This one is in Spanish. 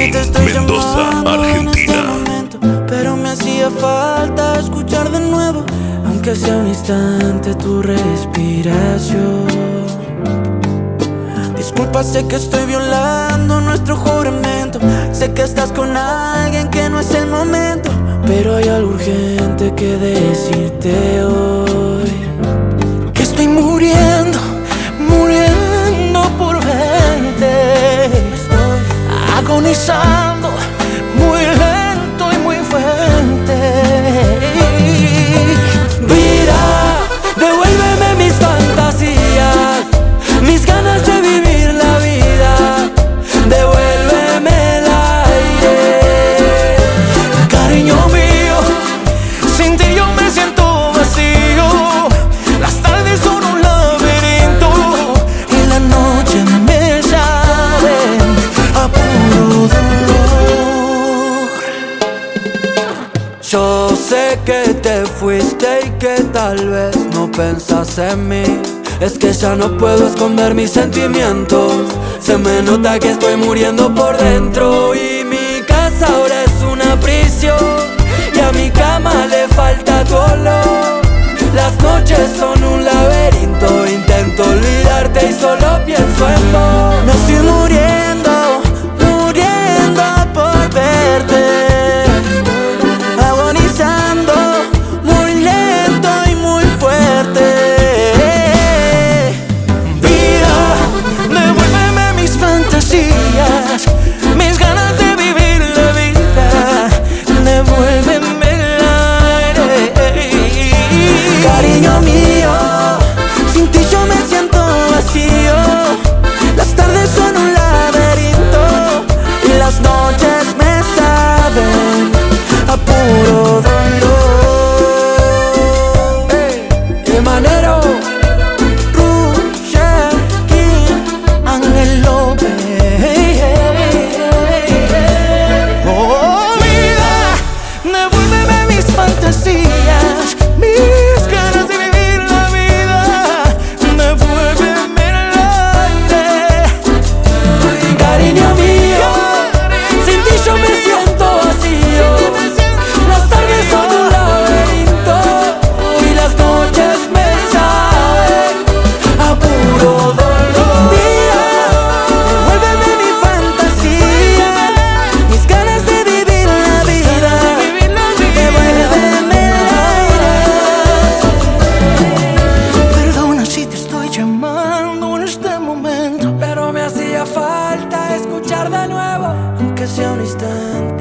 te estoy Mendoza, llamando Argentina. en este momento, pero me hacía falta escuchar de nuevo, aunque sea un instante, tu respiración. Disculpa, sé que estoy violando nuestro juramento, sé que estás con alguien que no es el momento, pero hay algo urgente que decirte hoy. Que estoy muriendo, muriendo por verte. Agonizando, muy lento y muy fuerte. Vida, devuélveme mis fantasías, mis ganas de vivir la vida. Devuélveme el aire. Cariño mío, sin ti yo me siento vacío. Las tardes son un laberinto y la noche me saben a puro dolor. Yo sé que te fuiste y que tal vez no pensas en mí. Es que ya no puedo esconder mis sentimientos. Se me nota que estoy muriendo por dentro. Y mi casa ahora es una prisión, y a mi cama le falta tu olor. Las noches son un laberinto, intento olvidarte y solo pienso en vos. Me estoy muriendo, muriendo por verte. Agonizando, muy lento y muy fuerte. Vida, devuélveme mis fantasías, mis ganas de vivir la vida. Devuélveme el aire. Cariño mío, sin ti yo me siento vacío. Las tardes son un laberinto y las noches me saben a puro dolor. De manero, Roger King, Ángel López. Oh, vida, devuélveme mis fantasías, mis ganas de vivir la vida. Devuélveme el aire. Cariño mío, sin ti yo me siento vacío. Las tardes son un laberinto y las noches me saben a puro dolor. Vida, devuélveme mi fantasía, mis ganas de vivir la vida. Devuélveme el aire. Perdona si te estoy llamando en este momento, pero me hacía falta escuchar de nuevo, aunque sea un instante.